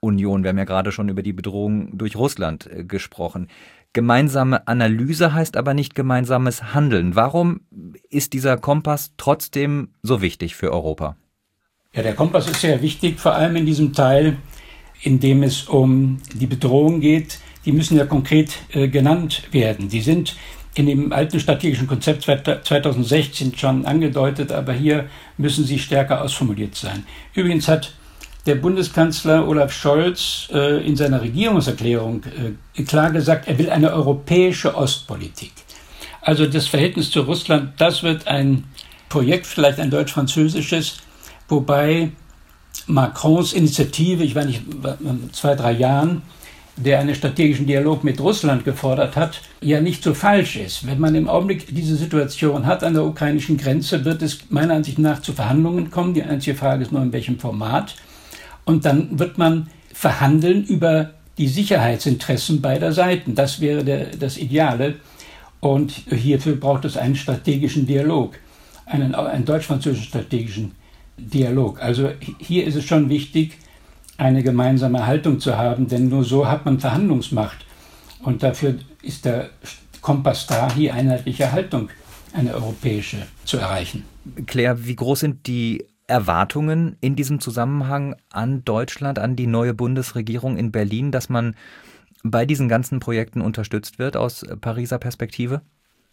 [SPEAKER 2] Union. Wir haben ja gerade schon über die Bedrohung durch Russland äh, gesprochen. Gemeinsame Analyse heißt aber nicht gemeinsames Handeln. Warum ist dieser Kompass trotzdem so wichtig für Europa?
[SPEAKER 4] Ja, der Kompass ist sehr wichtig, vor allem in diesem Teil, in dem es um die Bedrohungen geht. Die müssen ja konkret äh, genannt werden. Die sind in dem alten strategischen Konzept zweitausendsechzehn schon angedeutet, aber hier müssen sie stärker ausformuliert sein. Übrigens hat der Bundeskanzler Olaf Scholz äh, in seiner Regierungserklärung äh, klar gesagt, er will eine europäische Ostpolitik. Also das Verhältnis zu Russland, das wird ein Projekt, vielleicht ein deutsch-französisches, wobei Macrons Initiative, ich weiß nicht, zwei, drei Jahren, der einen strategischen Dialog mit Russland gefordert hat, ja nicht so falsch ist. Wenn man im Augenblick diese Situation hat an der ukrainischen Grenze, wird es meiner Ansicht nach zu Verhandlungen kommen. Die einzige Frage ist nur, in welchem Format. Und dann wird man verhandeln über die Sicherheitsinteressen beider Seiten. Das wäre der, das Ideale. Und hierfür braucht es einen strategischen Dialog, einen, einen deutsch-französischen strategischen Dialog. Also hier ist es schon wichtig, eine gemeinsame Haltung zu haben, denn nur so hat man Verhandlungsmacht. Und dafür ist der Kompass da, hier einheitliche Haltung, eine europäische, zu erreichen.
[SPEAKER 2] Claire, wie groß sind die Erwartungen in diesem Zusammenhang an Deutschland, an die neue Bundesregierung in Berlin, dass man bei diesen ganzen Projekten unterstützt wird aus Pariser Perspektive?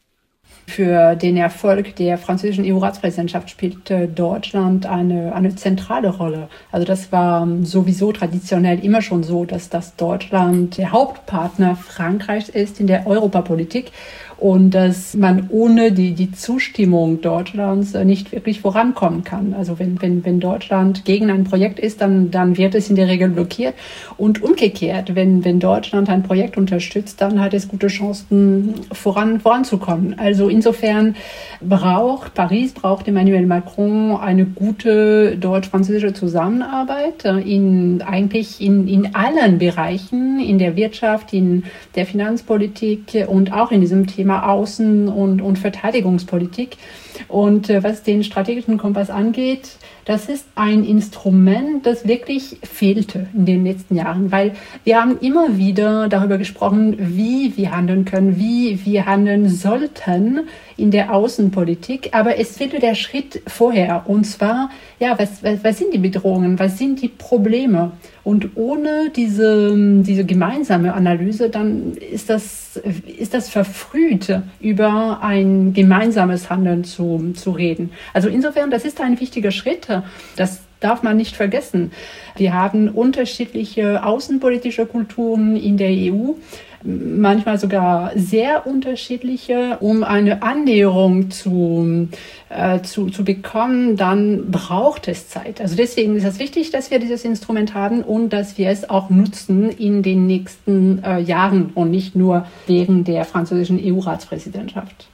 [SPEAKER 3] Für den Erfolg der französischen E U-Ratspräsidentschaft spielt Deutschland eine, eine zentrale Rolle. Also das war sowieso traditionell immer schon so, dass das Deutschland der Hauptpartner Frankreichs ist in der Europapolitik und dass man ohne die, die Zustimmung Deutschlands nicht wirklich vorankommen kann. Also wenn, wenn, wenn Deutschland gegen ein Projekt ist, dann, dann wird es in der Regel blockiert. Und umgekehrt, wenn, wenn Deutschland ein Projekt unterstützt, dann hat es gute Chancen, voran, voranzukommen. Also insofern braucht Paris, braucht Emmanuel Macron eine gute deutsch-französische Zusammenarbeit in eigentlich in, in allen Bereichen, in der Wirtschaft, in der Finanzpolitik und auch in diesem Thema Außen- und, und Verteidigungspolitik. Und äh, was den strategischen Kompass angeht, das ist ein Instrument, das wirklich fehlte in den letzten Jahren, weil wir haben immer wieder darüber gesprochen, wie wir handeln können, wie wir handeln sollten in der Außenpolitik, aber es fehlte der Schritt vorher, und zwar, ja, was, was, was sind die Bedrohungen, was sind die Probleme? Und ohne diese, diese gemeinsame Analyse, dann ist das, ist das verfrüht, über ein gemeinsames Handeln zu, zu reden. Also insofern, das ist ein wichtiger Schritt. Das darf man nicht vergessen. Wir haben unterschiedliche außenpolitische Kulturen in der E U, manchmal sogar sehr unterschiedliche. Um eine Annäherung zu, äh, zu, zu bekommen, dann braucht es Zeit. Also deswegen ist es wichtig, dass wir dieses Instrument haben und dass wir es auch nutzen in den nächsten äh, Jahren und nicht nur während der französischen E U-Ratspräsidentschaft.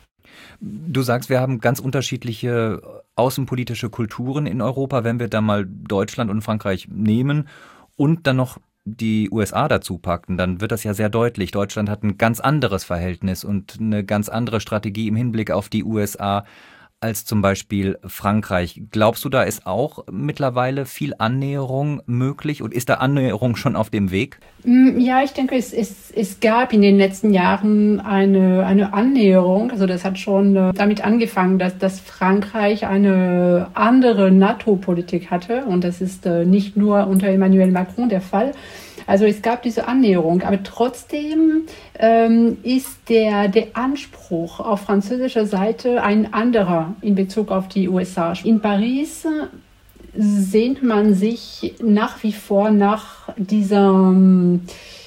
[SPEAKER 2] Du sagst, wir haben ganz unterschiedliche außenpolitische Kulturen in Europa. Wenn wir da mal Deutschland und Frankreich nehmen und dann noch die U S A dazu packen, dann wird das ja sehr deutlich. Deutschland hat ein ganz anderes Verhältnis und eine ganz andere Strategie im Hinblick auf die U S A als zum Beispiel Frankreich. Glaubst du, da ist auch mittlerweile viel Annäherung möglich und ist da Annäherung schon auf dem Weg?
[SPEAKER 3] Ja, ich denke, es, es, es gab in den letzten Jahren eine, eine Annäherung. Also das hat schon damit angefangen, dass, dass Frankreich eine andere NATO-Politik hatte und das ist nicht nur unter Emmanuel Macron der Fall. Also es gab diese Annäherung, aber trotzdem ähm, ist der, der Anspruch auf französischer Seite ein anderer in Bezug auf die U S A. In Paris sehnt man sich nach wie vor nach dieser um,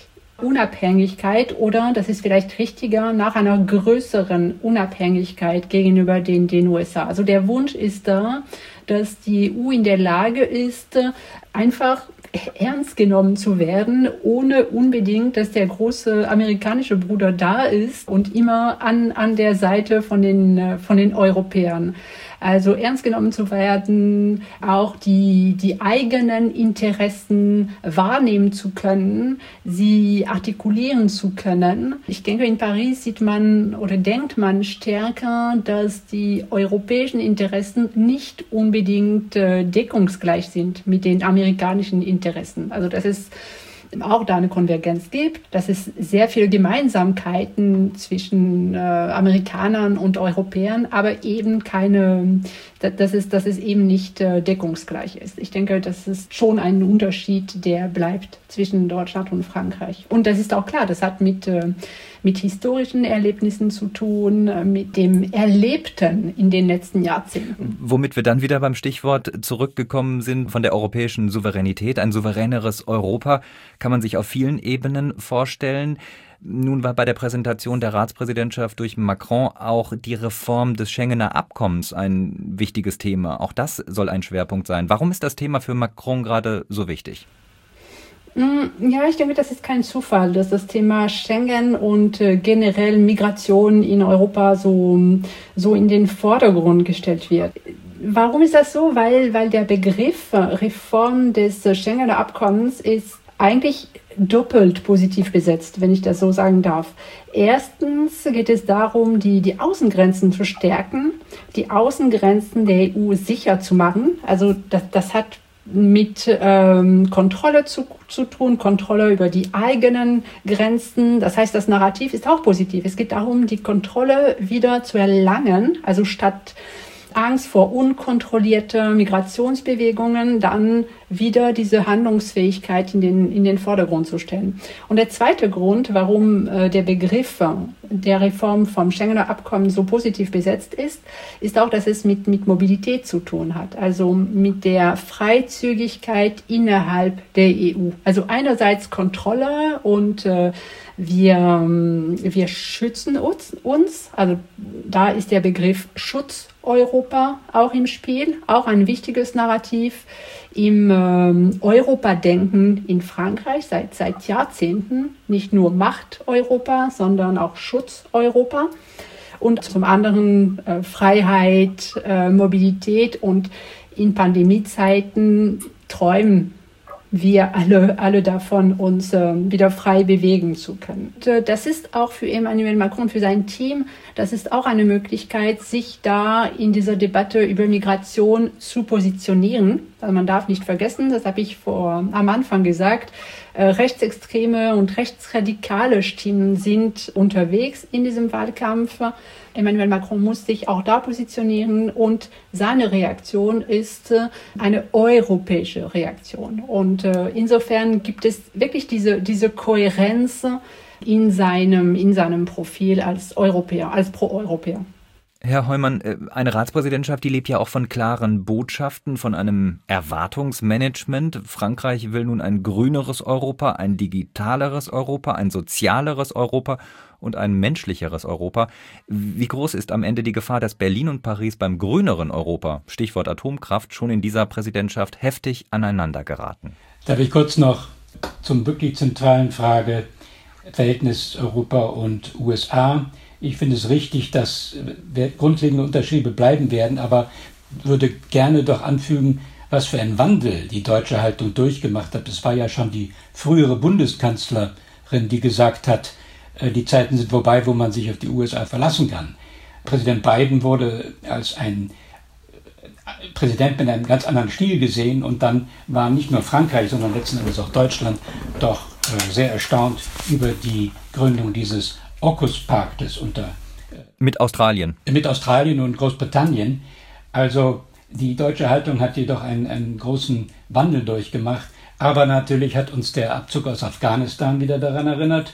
[SPEAKER 3] Unabhängigkeit oder, das ist vielleicht richtiger, nach einer größeren Unabhängigkeit gegenüber den, den U S A. Also der Wunsch ist da, dass die E U in der Lage ist, einfach ernst genommen zu werden, ohne unbedingt, dass der große amerikanische Bruder da ist und immer an, an der Seite von den, von den Europäern. Also ernst genommen zu werden, auch die, die eigenen Interessen wahrnehmen zu können, sie artikulieren zu können. Ich denke, in Paris sieht man oder denkt man stärker, dass die europäischen Interessen nicht unbedingt äh, deckungsgleich sind mit den amerikanischen Interessen. Also das ist auch da eine Konvergenz gibt, dass es sehr viele Gemeinsamkeiten zwischen äh, Amerikanern und Europäern, aber eben keine, dass es, dass es eben nicht äh, deckungsgleich ist. Ich denke, das ist schon ein Unterschied, der bleibt zwischen Deutschland und Frankreich. Und das ist auch klar, das hat mit, äh, mit historischen Erlebnissen zu tun, äh, mit dem Erlebten in den letzten Jahrzehnten.
[SPEAKER 2] Womit wir dann wieder beim Stichwort zurückgekommen sind von der europäischen Souveränität, ein souveräneres Europa kann man sich auf vielen Ebenen vorstellen. Nun war bei der Präsentation der Ratspräsidentschaft durch Macron auch die Reform des Schengener Abkommens ein wichtiges Thema. Auch das soll ein Schwerpunkt sein. Warum ist das Thema für Macron gerade so wichtig?
[SPEAKER 3] Ja, ich denke, das ist kein Zufall, dass das Thema Schengen und äh, generell Migration in Europa so, so in den Vordergrund gestellt wird. Warum ist das so? Weil, weil der Begriff Reform des Schengener Abkommens ist eigentlich doppelt positiv besetzt, wenn ich das so sagen darf. Erstens geht es darum, die, die Außengrenzen zu stärken, die Außengrenzen der E U sicher zu machen. Also das, das hat mit ähm, Kontrolle zu, zu tun, Kontrolle über die eigenen Grenzen. Das heißt, das Narrativ ist auch positiv. Es geht darum, die Kontrolle wieder zu erlangen, also statt Angst vor unkontrollierten Migrationsbewegungen, dann wieder diese Handlungsfähigkeit in den, in den Vordergrund zu stellen. Und der zweite Grund, warum äh, der Begriff der Reform vom Schengener Abkommen so positiv besetzt ist, ist auch, dass es mit, mit Mobilität zu tun hat, also mit der Freizügigkeit innerhalb der E U. Also einerseits Kontrolle und äh, Wir, wir schützen uns, uns, also da ist der Begriff Schutz Europa auch im Spiel, auch ein wichtiges Narrativ im ähm, Europa-Denken in Frankreich seit, seit Jahrzehnten, nicht nur Macht Europa, sondern auch Schutz Europa. Und zum anderen äh, Freiheit, äh, Mobilität und in Pandemiezeiten träumen wir alle, alle davon, uns äh, wieder frei bewegen zu können. Und, äh, das ist auch für Emmanuel Macron, für sein Team, das ist auch eine Möglichkeit, sich da in dieser Debatte über Migration zu positionieren. Also man darf nicht vergessen, das habe ich vor, am Anfang gesagt, äh, rechtsextreme und rechtsradikale Stimmen sind unterwegs in diesem Wahlkampf. Emmanuel Macron muss sich auch da positionieren und seine Reaktion ist äh, eine europäische Reaktion. Und äh, insofern gibt es wirklich diese, diese Kohärenz in seinem, in seinem Profil als Europäer, als Pro-Europäer.
[SPEAKER 2] Herr Heumann, eine Ratspräsidentschaft, die lebt ja auch von klaren Botschaften, von einem Erwartungsmanagement. Frankreich will nun ein grüneres Europa, ein digitaleres Europa, ein sozialeres Europa und ein menschlicheres Europa. Wie groß ist am Ende die Gefahr, dass Berlin und Paris beim grüneren Europa, Stichwort Atomkraft, schon in dieser Präsidentschaft heftig aneinander geraten?
[SPEAKER 4] Darf ich kurz noch zum wirklich zentralen Frage Verhältnis Europa und U S A. Ich finde es richtig, dass grundlegende Unterschiede bleiben werden, aber würde gerne doch anfügen, was für ein Wandel die deutsche Haltung durchgemacht hat. Es war ja schon die frühere Bundeskanzlerin, die gesagt hat, die Zeiten sind vorbei, wo man sich auf die U S A verlassen kann. Präsident Biden wurde als ein Präsident mit einem ganz anderen Stil gesehen und dann war nicht nur Frankreich, sondern letzten Endes auch Deutschland doch sehr erstaunt über die Gründung dieses AUKUS-Paktes unter äh,
[SPEAKER 2] mit Australien.
[SPEAKER 4] Mit Australien und Großbritannien. Also die deutsche Haltung hat jedoch einen, einen großen Wandel durchgemacht. Aber natürlich hat uns der Abzug aus Afghanistan wieder daran erinnert,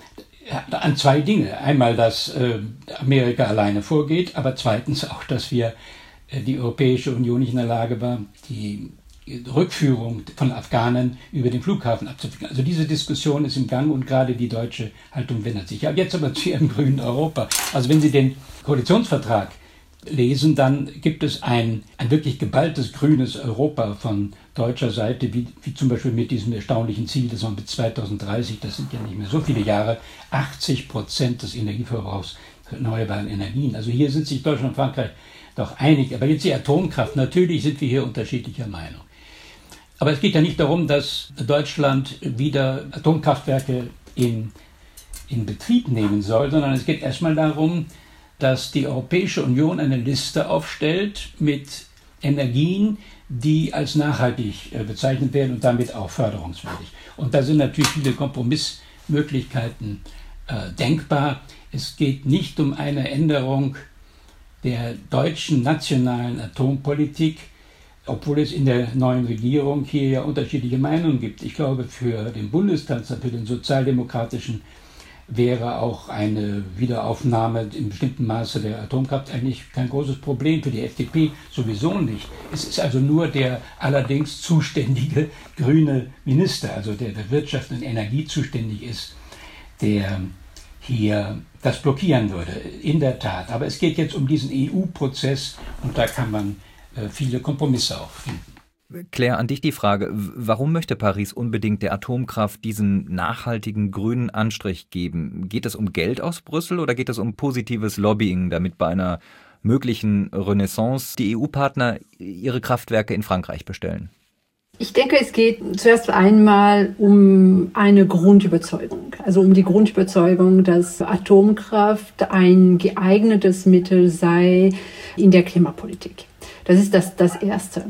[SPEAKER 4] an zwei Dinge. Einmal, dass äh, Amerika alleine vorgeht, aber zweitens auch, dass wir äh, die Europäische Union nicht in der Lage war, die Rückführung von Afghanen über den Flughafen abzuwickeln. Also diese Diskussion ist im Gang und gerade die deutsche Haltung wendet sich. Ja, jetzt aber zu Ihrem grünen Europa. Also wenn Sie den Koalitionsvertrag lesen, dann gibt es ein, ein wirklich geballtes grünes Europa von deutscher Seite, wie, wie zum Beispiel mit diesem erstaunlichen Ziel, dass man bis zweitausenddreißig, das sind ja nicht mehr so viele Jahre, achtzig Prozent des Energieverbrauchs für erneuerbare Energien. Also hier sind sich Deutschland und Frankreich doch einig. Aber jetzt die Atomkraft, natürlich sind wir hier unterschiedlicher Meinung. Aber es geht ja nicht darum, dass Deutschland wieder Atomkraftwerke in, in Betrieb nehmen soll, sondern es geht erstmal darum, dass die Europäische Union eine Liste aufstellt mit Energien, die als nachhaltig bezeichnet werden und damit auch förderungswürdig. Und da sind natürlich viele Kompromissmöglichkeiten äh, denkbar. Es geht nicht um eine Änderung der deutschen nationalen Atompolitik, obwohl es in der neuen Regierung hier ja unterschiedliche Meinungen gibt. Ich glaube, für den Bundeskanzler, für den Sozialdemokratischen, wäre auch eine Wiederaufnahme in bestimmtem Maße der Atomkraft eigentlich kein großes Problem, für die F D P sowieso nicht. Es ist also nur der allerdings zuständige grüne Minister, also der für Wirtschaft und Energie zuständig ist, der hier das blockieren würde, in der Tat. Aber es geht jetzt um diesen E U-Prozess und da kann man äh, viele Kompromisse auch finden.
[SPEAKER 2] Claire, an dich die Frage, warum möchte Paris unbedingt der Atomkraft diesen nachhaltigen grünen Anstrich geben? Geht es um Geld aus Brüssel oder geht es um positives Lobbying, damit bei einer möglichen Renaissance die E U-Partner ihre Kraftwerke in Frankreich bestellen?
[SPEAKER 3] Ich denke, es geht zuerst einmal um eine Grundüberzeugung, also um die Grundüberzeugung, dass Atomkraft ein geeignetes Mittel sei in der Klimapolitik. Das ist das, das Erste.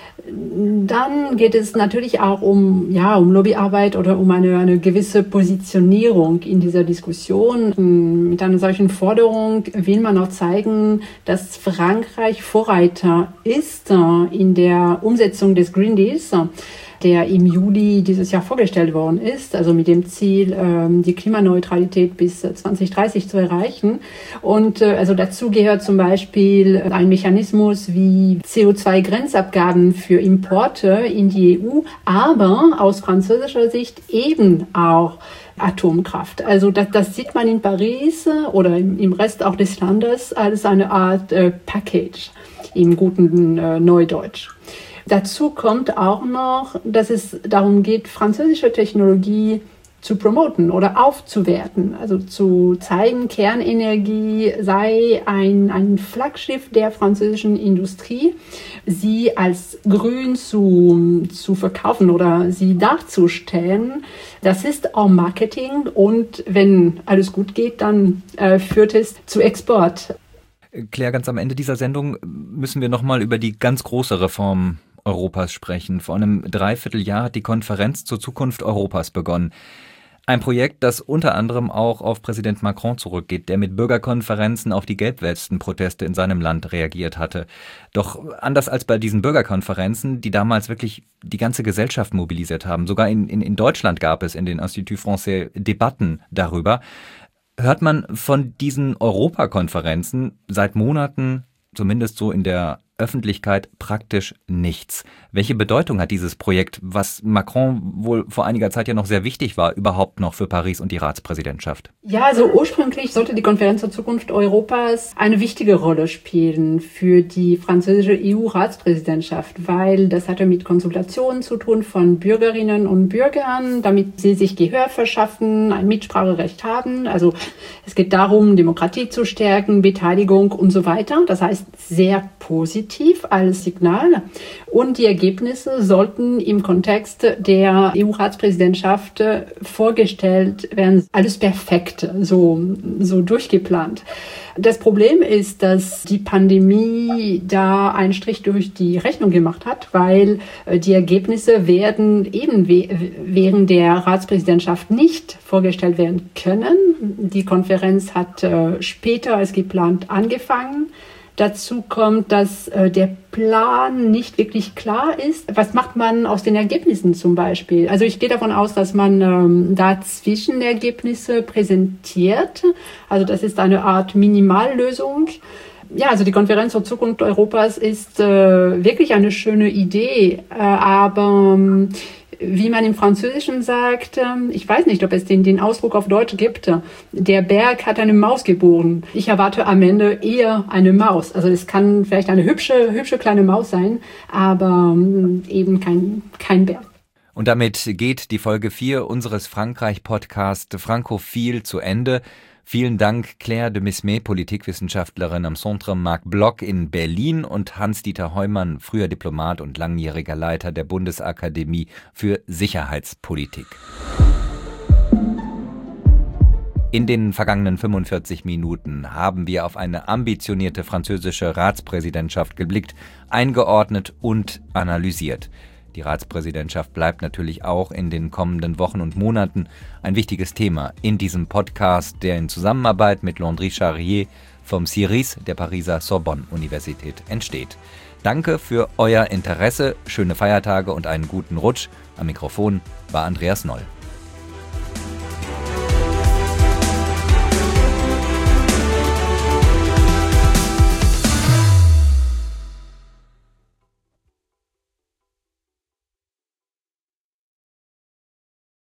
[SPEAKER 3] Dann geht es natürlich auch um, ja, um Lobbyarbeit oder um eine, eine gewisse Positionierung in dieser Diskussion. Mit einer solchen Forderung will man auch zeigen, dass Frankreich Vorreiter ist in der Umsetzung des Green Deals, der im Juli dieses Jahr vorgestellt worden ist, also mit dem Ziel, die Klimaneutralität bis zwanzig dreißig zu erreichen. Und also dazu gehört zum Beispiel ein Mechanismus wie C O zwei Grenzabgaben für Importe in die E U, aber aus französischer Sicht eben auch Atomkraft. Also das, das sieht man in Paris oder im, im Rest auch des Landes als eine Art äh, Package im guten äh, Neudeutsch. Dazu kommt auch noch, dass es darum geht, französische Technologie zu promoten oder aufzuwerten, also zu zeigen, Kernenergie sei ein, ein Flaggschiff der französischen Industrie, sie als grün zu, zu verkaufen oder sie darzustellen. Das ist auch Marketing und wenn alles gut geht, dann äh, führt es zu Export.
[SPEAKER 2] Claire, ganz am Ende dieser Sendung müssen wir nochmal über die ganz große Reform Europas sprechen. Vor einem Dreivierteljahr hat die Konferenz zur Zukunft Europas begonnen. Ein Projekt, das unter anderem auch auf Präsident Macron zurückgeht, der mit Bürgerkonferenzen auf die Gelbwesten-Proteste in seinem Land reagiert hatte. Doch anders als bei diesen Bürgerkonferenzen, die damals wirklich die ganze Gesellschaft mobilisiert haben, sogar in, in, in Deutschland gab es in den Institut Français Debatten darüber, hört man von diesen Europakonferenzen seit Monaten, zumindest so in der Öffentlichkeit, praktisch nichts. Welche Bedeutung hat dieses Projekt, was Macron wohl vor einiger Zeit ja noch sehr wichtig war, überhaupt noch für Paris und die Ratspräsidentschaft?
[SPEAKER 3] Ja, also ursprünglich sollte die Konferenz zur Zukunft Europas eine wichtige Rolle spielen für die französische E U-Ratspräsidentschaft, weil das hatte mit Konsultationen zu tun von Bürgerinnen und Bürgern, damit sie sich Gehör verschaffen, ein Mitspracherecht haben. Also es geht darum, Demokratie zu stärken, Beteiligung und so weiter. Das heißt, sehr positiv als Signal. Und die Ergebnisse sollten im Kontext der E U-Ratspräsidentschaft vorgestellt werden. Alles perfekt, so, so durchgeplant. Das Problem ist, dass die Pandemie da einen Strich durch die Rechnung gemacht hat, weil die Ergebnisse werden eben während der Ratspräsidentschaft nicht vorgestellt werden können. Die Konferenz hat später als geplant angefangen. Dazu kommt, dass äh, der Plan nicht wirklich klar ist. Was macht man aus den Ergebnissen zum Beispiel? Also ich gehe davon aus, dass man ähm, da Zwischenergebnisse präsentiert. Also das ist eine Art Minimallösung. Ja, also die Konferenz zur Zukunft Europas ist äh, wirklich eine schöne Idee, äh, aber ähm, wie man im Französischen sagt, ich weiß nicht, ob es den, den Ausdruck auf Deutsch gibt, der Berg hat eine Maus geboren. Ich erwarte am Ende eher eine Maus. Also es kann vielleicht eine hübsche, hübsche kleine Maus sein, aber eben kein, kein Berg.
[SPEAKER 2] Und damit geht die Folge vier unseres Frankreich-Podcasts Frankophil zu Ende. Vielen Dank Claire de Mismé, Politikwissenschaftlerin am Centre Marc Bloch in Berlin, und Hans-Dieter Heumann, früher Diplomat und langjähriger Leiter der Bundesakademie für Sicherheitspolitik. In den vergangenen fünfundvierzig Minuten haben wir auf eine ambitionierte französische Ratspräsidentschaft geblickt, eingeordnet und analysiert. Die Ratspräsidentschaft bleibt natürlich auch in den kommenden Wochen und Monaten ein wichtiges Thema in diesem Podcast, der in Zusammenarbeit mit Landry Charrier vom C I R I S der Pariser Sorbonne-Universität entsteht. Danke für euer Interesse, schöne Feiertage und einen guten Rutsch. Am Mikrofon war Andreas Noll.